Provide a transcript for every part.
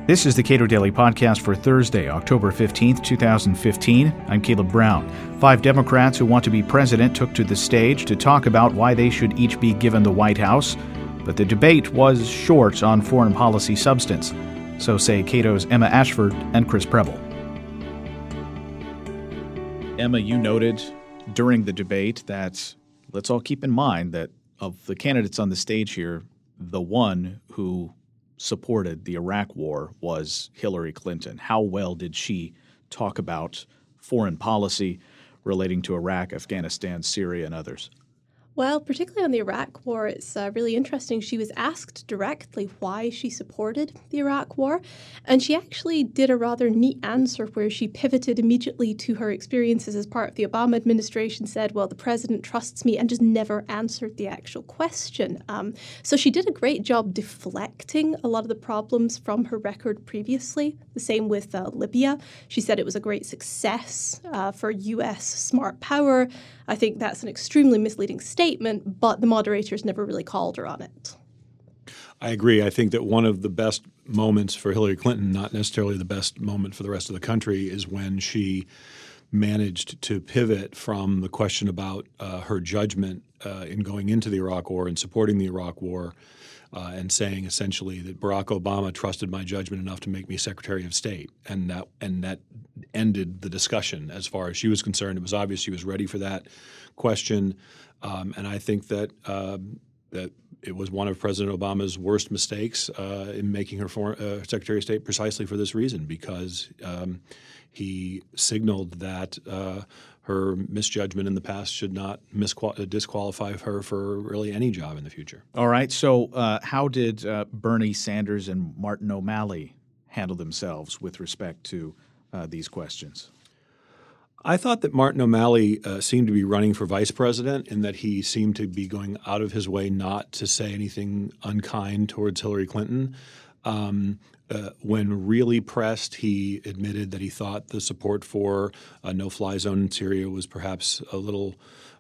This is the Cato Daily Podcast for Thursday, October 15th, 2015. I'm Caleb Brown. 5 Democrats who want to be president took to the stage to talk about why they should each be given the White House. But the debate was short on foreign policy substance. So say Cato's Emma Ashford and Chris Preble. Emma, you noted during the debate that let's all keep in mind that of the candidates on the stage here, the one who supported the Iraq War was Hillary Clinton. How well did she talk about foreign policy relating to Iraq, Afghanistan, Syria, and others? Well, particularly on the Iraq War, it's really interesting. She was asked directly why she supported the Iraq War, and she actually did a rather neat answer where she pivoted immediately to her experiences as part of the Obama administration, said, well, the president trusts me, and just never answered the actual question. So she did a great job deflecting a lot of the problems from her record previously. The same with Libya. She said it was a great success for U.S. smart power. I think that's an extremely misleading statement, but the moderators never really called her on it. I agree. I think that one of the best moments for Hillary Clinton, not necessarily the best moment for the rest of the country, is when she managed to pivot from the question about her judgment in going into the Iraq War and supporting the Iraq War and saying essentially that Barack Obama trusted my judgment enough to make me Secretary of State. And that ended the discussion as far as she was concerned. It was obvious she was ready for that question. And I think that it was one of President Obama's worst mistakes in making her Secretary of State precisely for this reason, because he signaled that her misjudgment in the past should not disqualify her for really any job in the future. All right. So how did Bernie Sanders and Martin O'Malley handle themselves with respect to these questions? I thought that Martin O'Malley seemed to be running for vice president, in that he seemed to be going out of his way not to say anything unkind towards Hillary Clinton. When really pressed, he admitted that he thought the support for a no-fly zone in Syria was perhaps a little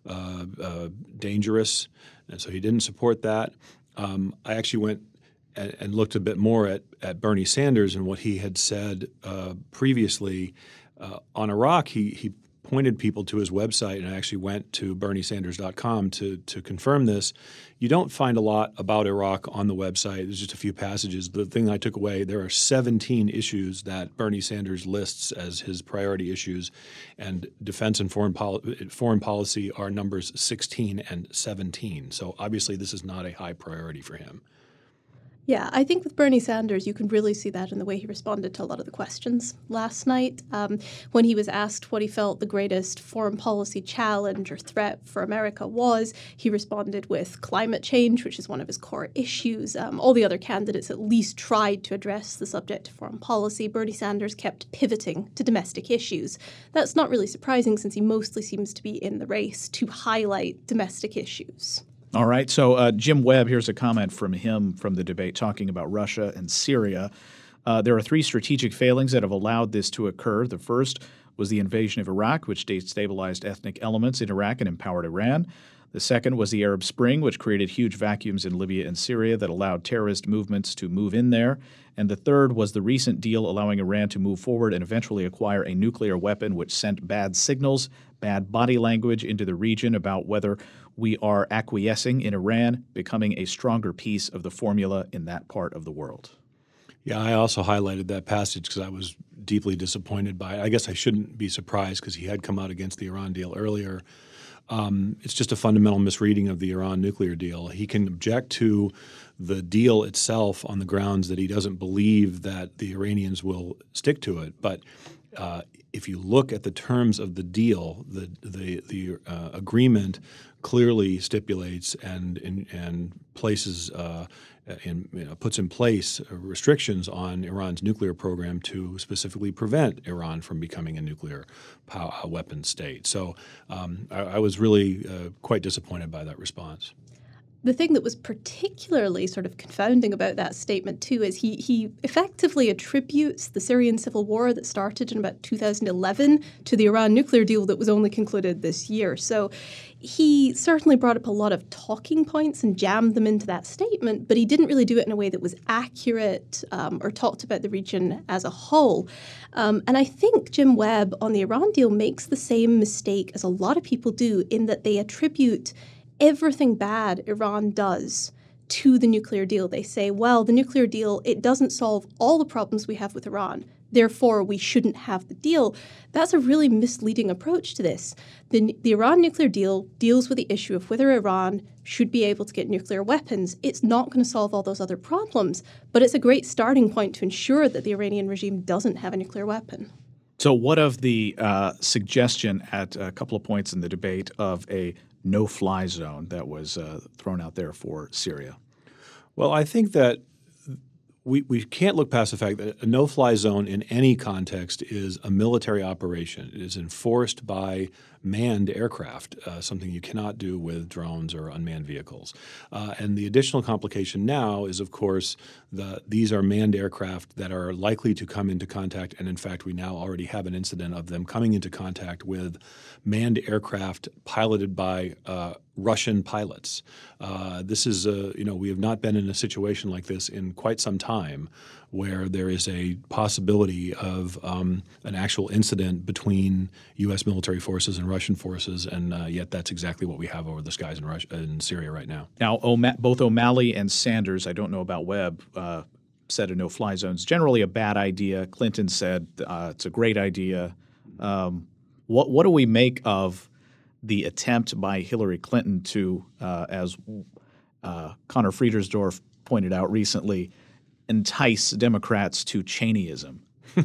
dangerous, and so he didn't support that. I actually went and looked a bit more at Bernie Sanders and what he had said previously. On Iraq, he pointed people to his website, and I actually went to BernieSanders.com to confirm this. You don't find a lot about Iraq on the website. There's just a few passages. The thing I took away, there are 17 issues that Bernie Sanders lists as his priority issues, and defense and foreign policy are numbers 16 and 17. So obviously this is not a high priority for him. Yeah, I think with Bernie Sanders, you can really see that in the way he responded to a lot of the questions last night. When he was asked what he felt the greatest foreign policy challenge or threat for America was, he responded with climate change, which is one of his core issues. All the other candidates at least tried to address the subject of foreign policy. Bernie Sanders kept pivoting to domestic issues. That's not really surprising, since he mostly seems to be in the race to highlight domestic issues. All right. So Jim Webb, here's a comment from him from the debate talking about Russia and Syria. There are 3 strategic failings that have allowed this to occur. The first was the invasion of Iraq, which destabilized ethnic elements in Iraq and empowered Iran. The second was the Arab Spring, which created huge vacuums in Libya and Syria that allowed terrorist movements to move in there. And the third was the recent deal allowing Iran to move forward and eventually acquire a nuclear weapon, which sent bad signals, bad body language into the region about whether we are acquiescing in Iran becoming a stronger piece of the formula in that part of the world. Yeah, I also highlighted that passage because I was deeply disappointed by it. I guess I shouldn't be surprised because he had come out against the Iran deal earlier. It's just a fundamental misreading of the Iran nuclear deal. He can object to the deal itself on the grounds that he doesn't believe that the Iranians will stick to it. But if you look at the terms of the deal, the agreement clearly stipulates and places puts in place restrictions on Iran's nuclear program to specifically prevent Iran from becoming a nuclear weapon state. So I was really quite disappointed by that response. The thing that was particularly sort of confounding about that statement, too, is he effectively attributes the Syrian civil war that started in about 2011 to the Iran nuclear deal that was only concluded this year. So he certainly brought up a lot of talking points and jammed them into that statement, but he didn't really do it in a way that was accurate or talked about the region as a whole. And I think Jim Webb on the Iran deal makes the same mistake as a lot of people do in that they attribute everything bad Iran does to the nuclear deal. They say, well, the nuclear deal, it doesn't solve all the problems we have with Iran. Therefore, we shouldn't have the deal. That's a really misleading approach to this. The Iran nuclear deal deals with the issue of whether Iran should be able to get nuclear weapons. It's not going to solve all those other problems, but it's a great starting point to ensure that the Iranian regime doesn't have a nuclear weapon. So what of the suggestion at a couple of points in the debate of a no-fly zone that was thrown out there for Syria? Well, I think that we can't look past the fact that a no-fly zone in any context is a military operation. It is enforced by manned aircraft, something you cannot do with drones or unmanned vehicles. And the additional complication now is, of course, these are manned aircraft that are likely to come into contact, and in fact we now already have an incident of them coming into contact with manned aircraft piloted by Russian pilots. This is, we have not been in a situation like this in quite some time where there is a possibility of an actual incident between U.S. military forces and Russian forces, and yet that's exactly what we have over the skies in Syria right now. Now, both O'Malley and Sanders, I don't know about Webb, said a no-fly zone is generally a bad idea. Clinton said it's a great idea. What do we make of the attempt by Hillary Clinton to, as Connor Friedersdorf pointed out recently, entice Democrats to Cheneyism?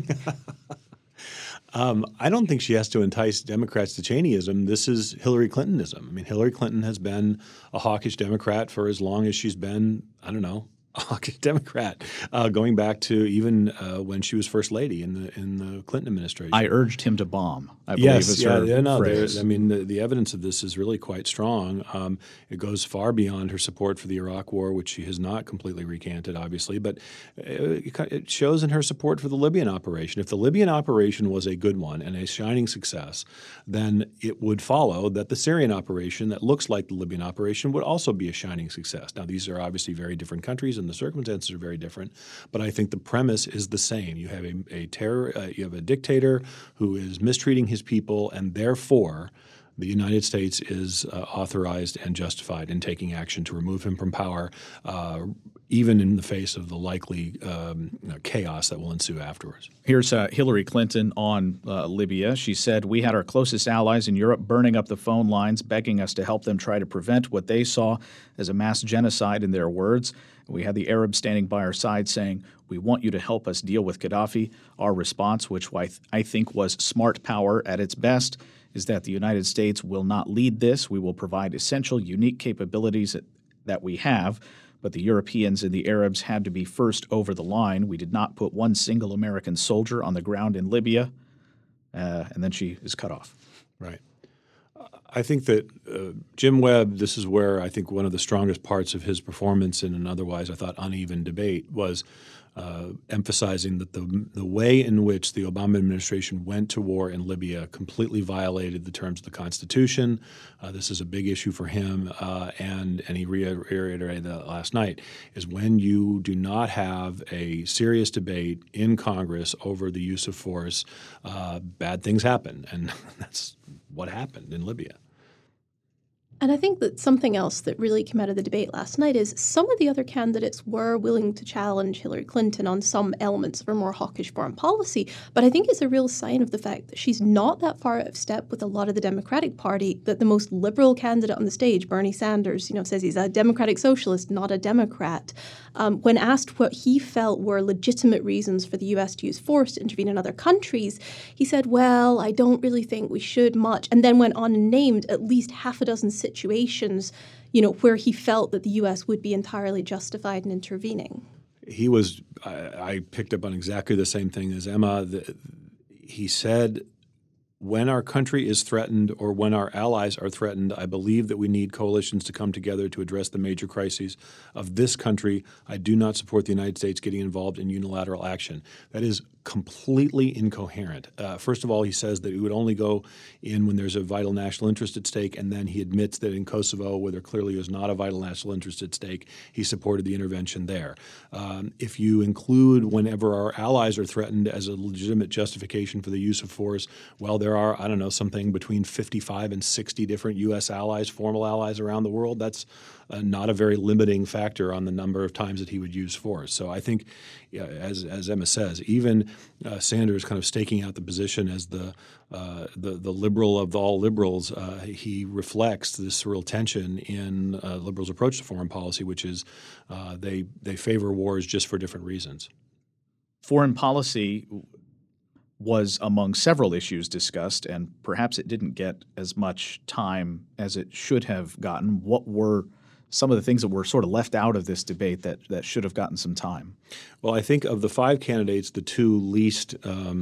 I don't think she has to entice Democrats to Cheneyism. This is Hillary Clintonism. I mean, Hillary Clinton has been a hawkish Democrat for as long as she's been, a hawkish Democrat, going back to even when she was First Lady in the Clinton administration. I urged him to bomb, I believe is her phrase. The evidence of this is really quite strong. It goes far beyond her support for the Iraq War, which she has not completely recanted, obviously, but it shows in her support for the Libyan operation. If the Libyan operation was a good one and a shining success, then it would follow that the Syrian operation that looks like the Libyan operation would also be a shining success. Now, these are obviously very different countries and the circumstances are very different, but I think the premise is the same. You have you have a dictator who is mistreating his people, and therefore the United States is authorized and justified in taking action to remove him from power, even in the face of the likely chaos that will ensue afterwards. Here's Hillary Clinton on Libya. She said, "We had our closest allies in Europe burning up the phone lines, begging us to help them try to prevent what they saw as a mass genocide, in their words. We had the Arabs standing by our side saying, 'We want you to help us deal with Gaddafi.' Our response, which I think was smart power at its best, is that the United States will not lead this. We will provide essential, unique capabilities that we have, but the Europeans and the Arabs had to be first over the line. We did not put one single American soldier on the ground in Libya." And then she is cut off. Right. I think that Jim Webb, this is where I think one of the strongest parts of his performance in an otherwise, I thought, uneven debate was emphasizing that the way in which the Obama administration went to war in Libya completely violated the terms of the Constitution. This is a big issue for him, and he reiterated that last night, is when you do not have a serious debate in Congress over the use of force, bad things happen, and that's what happened in Libya. And I think that something else that really came out of the debate last night is some of the other candidates were willing to challenge Hillary Clinton on some elements of her more hawkish foreign policy. But I think it's a real sign of the fact that she's not that far out of step with a lot of the Democratic Party, that the most liberal candidate on the stage, Bernie Sanders, says he's a democratic socialist, not a Democrat. When asked what he felt were legitimate reasons for the U.S. to use force to intervene in other countries, he said, well, I don't really think we should much, and then went on and named at least half a dozen situations, where he felt that the U.S. would be entirely justified in intervening. He was, I picked up on exactly the same thing as Emma. He said when our country is threatened or when our allies are threatened, I believe that we need coalitions to come together to address the major crises of this country. I do not support the United States getting involved in unilateral action. That is completely incoherent. First of all, he says that he would only go in when there's a vital national interest at stake, and then he admits that in Kosovo, where there clearly is not a vital national interest at stake, he supported the intervention there. If you include whenever our allies are threatened as a legitimate justification for the use of force, well, there are, I don't know, something between 55 and 60 different U.S. allies, formal allies around the world. That's not a very limiting factor on the number of times that he would use force. So I think, as Emma says, even Sanders kind of staking out the position as the liberal of all liberals, he reflects this real tension in liberals' approach to foreign policy, which is they favor wars just for different reasons. Foreign policy was among several issues discussed, and perhaps it didn't get as much time as it should have gotten. What were some of the things that were sort of left out of this debate that should have gotten some time? Well, I think of the five candidates, the two least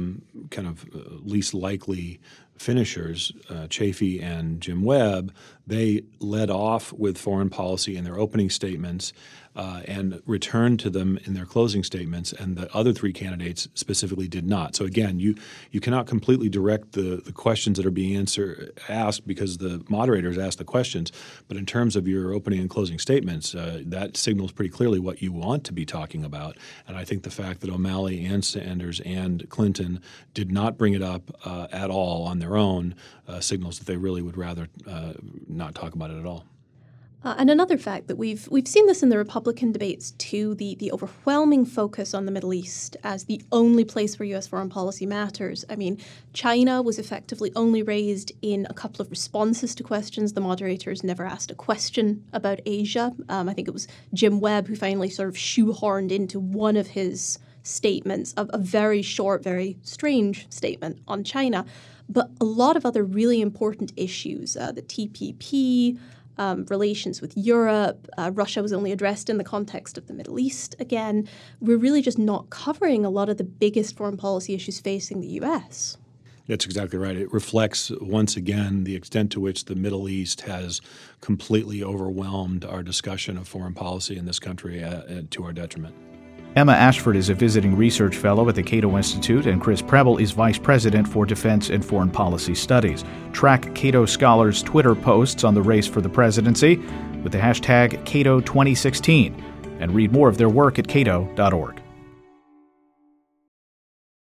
least likely finishers, Chafee and Jim Webb, they led off with foreign policy in their opening statements and returned to them in their closing statements, and the other three candidates specifically did not. So again, you cannot completely direct the questions that are being asked because the moderators ask the questions, but in terms of your opening and closing statements, that signals pretty clearly what you want to be talking about. And I think the fact that O'Malley and Sanders and Clinton did not bring it up at all on their own signals that they really would rather not talk about it at all. And another fact that we've seen this in the Republican debates too, the overwhelming focus on the Middle East as the only place where U.S. foreign policy matters. I mean, China was effectively only raised in a couple of responses to questions. The moderators never asked a question about Asia. I think it was Jim Webb who finally sort of shoehorned into one of his statements a very short, very strange statement on China. But a lot of other really important issues, the TPP, relations with Europe, Russia was only addressed in the context of the Middle East again. We're really just not covering a lot of the biggest foreign policy issues facing the U.S. That's exactly right. It reflects once again the extent to which the Middle East has completely overwhelmed our discussion of foreign policy in this country to our detriment. Emma Ashford is a visiting research fellow at the Cato Institute, and Chris Preble is vice president for Defense and Foreign Policy Studies. Track Cato Scholars' Twitter posts on the race for the presidency with the hashtag Cato2016, and read more of their work at cato.org.